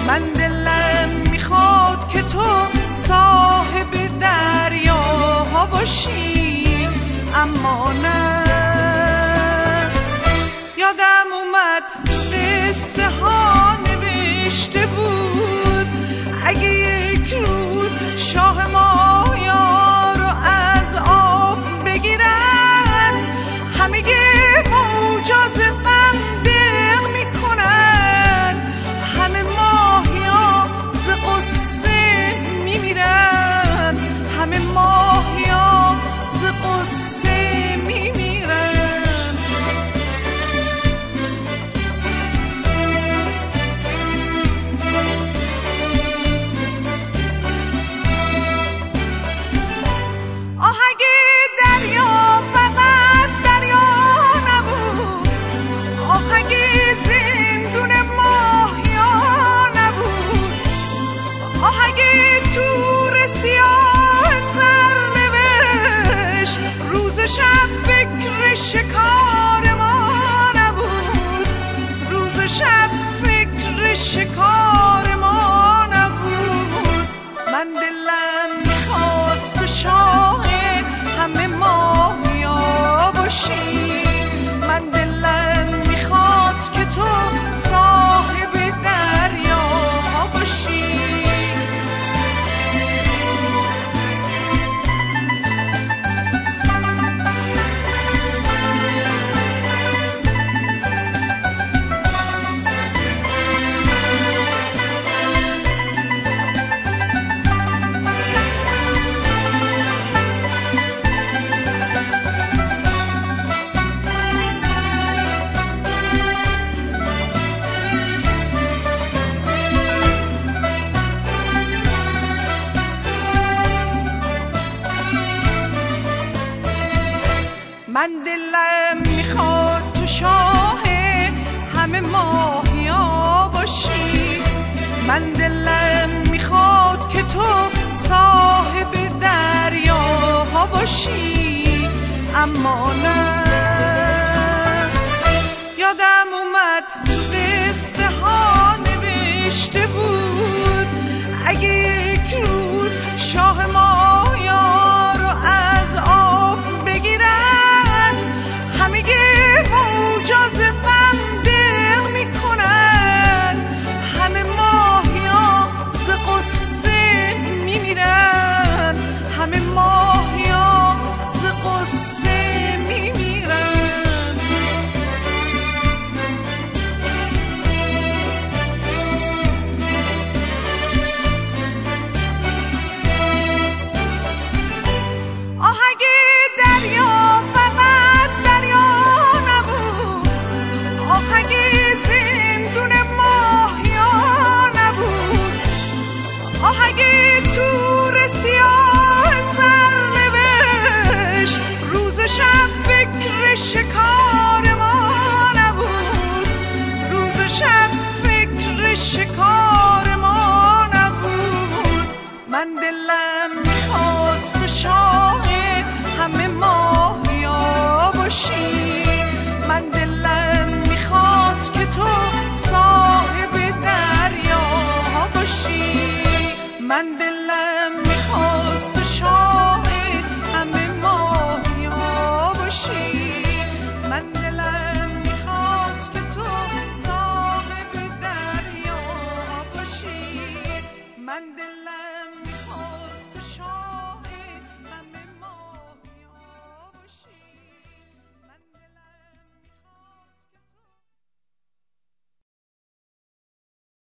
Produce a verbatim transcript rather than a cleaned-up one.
من دلم میخواد که تو صاحب دریاها باشی، اما نه. یادم اومد قصه ها نوشته بود اگه یک روز شاه مایا رو از آب بگیرن، همه موجا ز غم دق میکنن، همه ماهیا ز قصه میمیرن، همه ماهیا ز قصه میمیرن. آهنگ دریا فقط دریا نبود، آهنگ زندون ماهیا نبود، آهنگ تور سیاه سرنوشت روز و شب فکر شکار ما نبود، روز و شب فکر شکار ما نبود. من دلم میخواست تو شاه همه ماهیا باشی، من دلم میخواست که تو صاحب دریا باشی. من دلم میخواد تو شاه همه ماهیا باشی، من دلم میخواد که تو صاحب دریاها باشی، اما